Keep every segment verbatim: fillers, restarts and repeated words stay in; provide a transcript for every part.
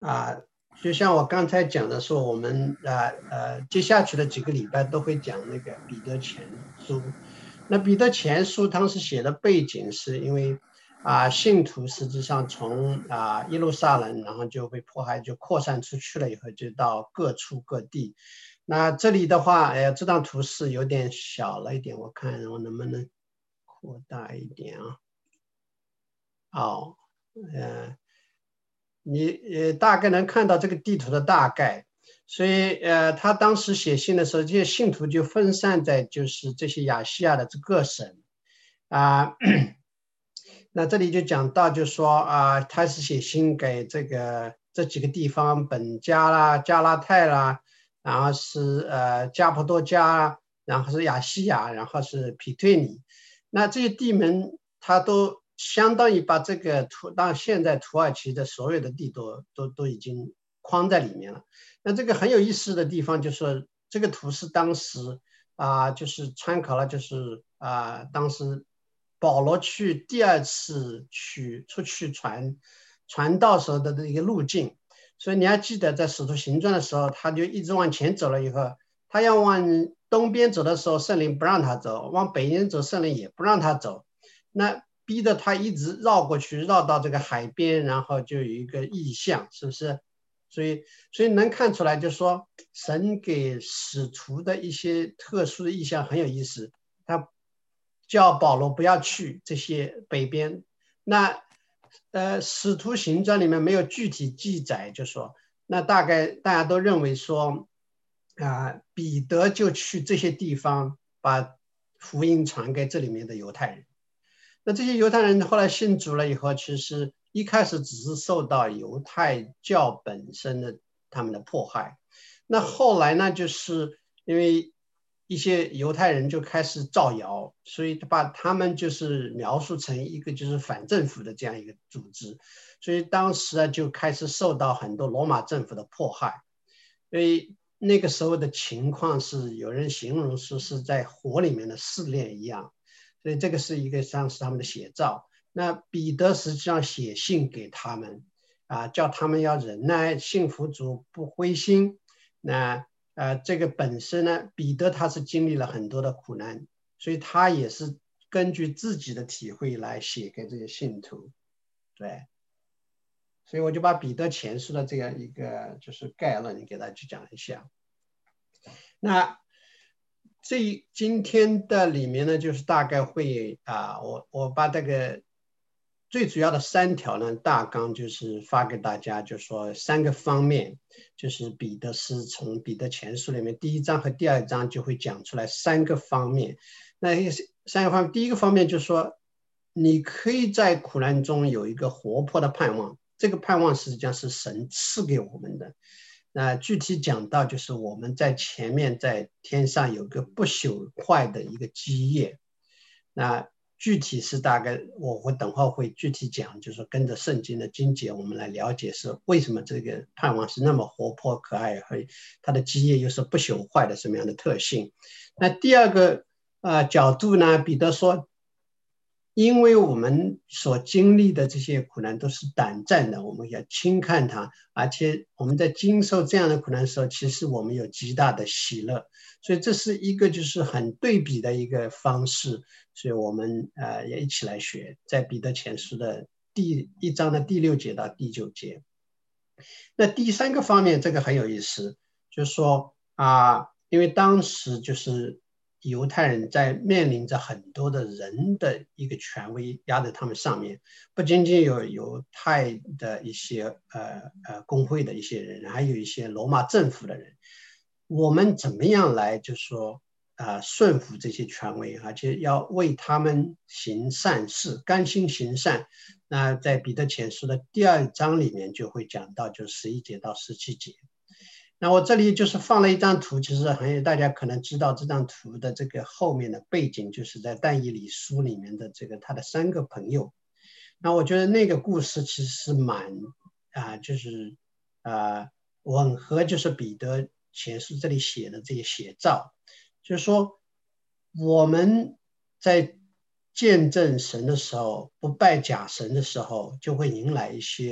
啊，就像我刚才讲的说，我们啊呃接下去的几个礼拜都会讲那个彼得前书。那彼得前书当时写的背景是因为啊信徒实际上从啊耶路撒冷，然后就被迫害，就扩散出去了以后，就到各处各地。那这里的话，哎，这张图是有点小了一点，我看我能不能扩大一点啊？哦，呃。你呃大概能看到这个地图的大概，所以呃他当时写信的时候，这些信徒就分散在就是这些亚细亚的这各省啊。那这里就讲到，就说啊，他是写信给这个这几个地方，本加啦、加拉太啦，然后是呃加普多加，然后是亚细亚，然后是皮推尼。那这些地名，他都相当于把这个土，到现在土耳其的所有的地都都都已经框在里面了。那这个很有意思的地方就是说，这个图是当时啊、就是参考了，就是啊、当时保罗去第二次去出去传传道时候的一个路径。所以你还记得在使徒行传的时候，他就一直往前走了以后，他要往东边走的时候，圣灵不让他走；往北边走，圣灵也不让他走。那逼得他一直绕过去，绕到这个海边，然后就有一个意象，是不是？所以，所以能看出来，就是说，神给使徒的一些特殊的意象很有意思。他叫保罗不要去这些北边。那呃，使徒行传里面没有具体记载，就说那大概大家都认为说啊、呃彼得就去这些地方把福音传给这里面的犹太人。那这些犹太人后来信主了以后，其实一开始只是受到犹太教本身的他们的迫害。那后来呢，就是因为一些犹太人就开始造谣，所以把他们就是描述成一个就是反政府的这样一个组织。所以当时啊就开始受到很多罗马政府的迫害。所以那个时候的情况是有人形容说是在火里面的试炼一样。所以这个是一个像是他们的写照。那彼得实际上写信给他们啊，叫他们要忍耐，信服主，不灰心。那呃，这个本身呢，彼得他是经历了很多的苦难，所以他也是根据自己的体会来写给这些信徒。对，所以我就把彼得前书的这样一个就是概论给大家去讲一下。那这今天的里面呢，就是大概会啊，我我把这个最主要的三条呢大纲就是发给大家，就说三个方面，就是彼得是从彼得前书里面第一章和第二章就会讲出来三个方面。那三个方面，第一个方面就是说，你可以在苦难中有一个活泼的盼望，这个盼望实际上是神赐给我们的。那具体讲到就是我们在前面在天上有个不朽坏的一个基业。那具体是大概我会等会会具体讲，就是说跟着圣经的经节我们来了解是为什么这个盼望是那么活泼可爱，和它的基业又是不朽坏的什么样的特性。那第二个呃角度呢，彼得说，因为我们所经历的这些苦难都是短暂的，我们要轻看它，而且我们在经受这样的苦难的时候，其实我们有极大的喜乐。所以这是一个就是很对比的一个方式。所以我们呃也一起来学，在彼得前书的第一章的第六节到第九节。那第三个方面，这个很有意思，就是说啊，因为当时就是犹太人在面临着很多的人的一个权威压在他们上面，不仅仅有犹太的一些呃呃工会的一些人，还有一些罗马政府的人。我们怎么样来就说啊、呃、顺服这些权威，而且要为他们行善事，甘心行善。那在彼得前书的第二章里面就会讲到，就十一节到十七节。那我这里就是放了一张图，其实很有大家可能知道这张图的这个后面的背景，就是在但以理书里面的这个他的三个朋友。那我觉得那个故事其实是蛮啊、呃，就是啊、呃、吻合，就是彼得前书这里写的这些写照，就是说我们在见证神的时候，不拜假神的时候，就会迎来一些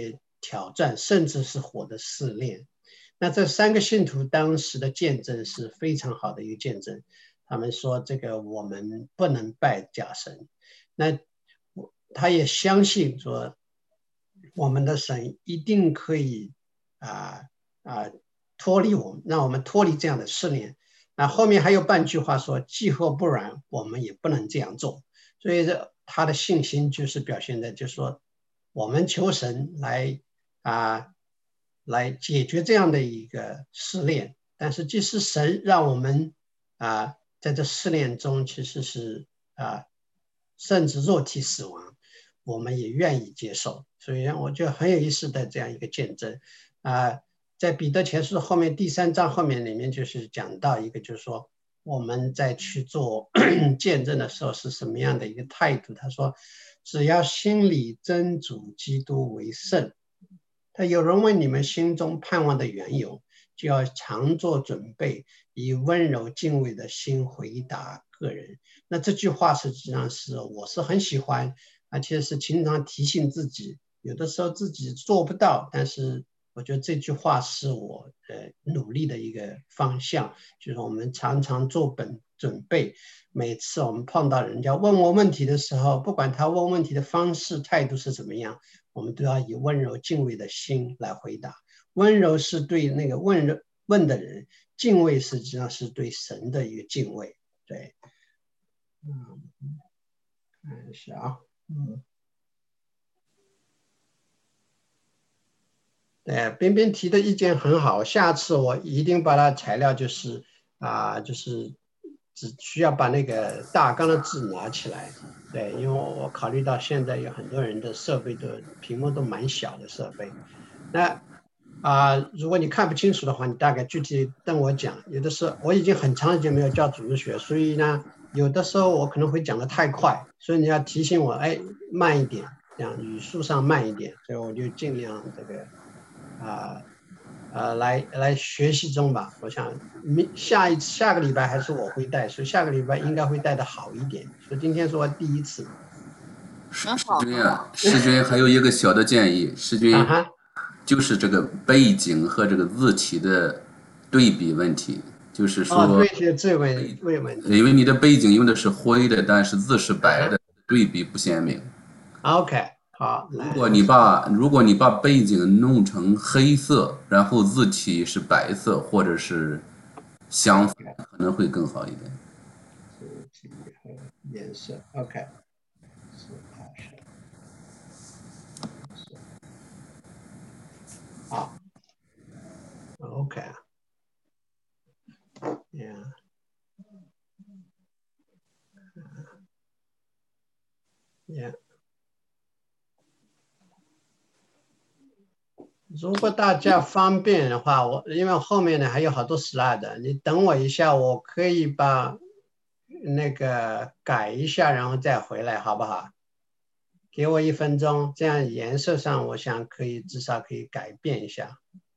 挑战，甚至是火的试炼。那这三个信徒当时的见证是非常好的一个见证，他们说这个我们不能拜假神，那他也相信说我们的神一定可以啊啊脱离我们，让我们脱离这样的试炼。那后面还有半句话说，既或不然，我们也不能这样做。所以这他的信心就是表现在，就是说我们求神来啊来解决这样的一个试炼，但是即使神让我们啊在这试炼中其实是啊甚至肉体死亡，我们也愿意接受。所以我觉得很有意思的这样一个见证啊。在彼得前书后面第三章后面里面就是讲到一个，就是说我们在去做见证的时候是什么样的一个态度。他说只要心里真主基督为圣，他有人问你们心中盼望的缘由，就要常做准备，以温柔敬畏的心回答个人。那这句话实际上是我是很喜欢，而且是经常提醒自己，有的时候自己做不到，但是我觉得这句话是我呃努力的一个方向，就是我们常常做本准备，每次我们碰到人家问我问题的时候，不管他问问题的方式态度是怎么样，我们都要以温柔敬畏的心来回答。温柔是对那个问问的人，敬畏实际上是对神的一个敬畏。对，嗯，看一下啊，嗯。对，边边提的意见很好，下次我一定把它材料就是啊、就是只需要把那个大纲的字拿起来。对，因为我考虑到现在有很多人的设备的屏幕都蛮小的设备，那啊、如果你看不清楚的话，你大概具体跟我讲。有的时候我已经很长时间没有教组织学，所以呢，有的时候我可能会讲得太快，所以你要提醒我，哎，慢一点，这样语速上慢一点，所以我就尽量这个。啊呃来来学习中吧。我想明下一下个礼拜还是我会带，所以下个礼拜应该会带的好一点。所以今天是我第一次。 世君啊，世君还有一个小的建议，世君啊哈， 就是这个背景和这个字体的对比问题，就是哦， 说， 对，这这位位问题。 因为你的背景用的是灰的，但是字是啊哈白的，对比不鲜明。 ，OK，好，来， 如果你把如果你把背景弄成黑色，然后字体是白色，或者是相反， ，OK， 可能会更好一点。 字体和颜色，OK，是啊是是，好，OK，Yeah，Yeah。如果大家方便的话，我因为后面呢还有好多 slide，你等我一下，我可以把那个改一下，然后再回来，好不好？给我一分钟，这样颜色上我想可以至少可以改变一下。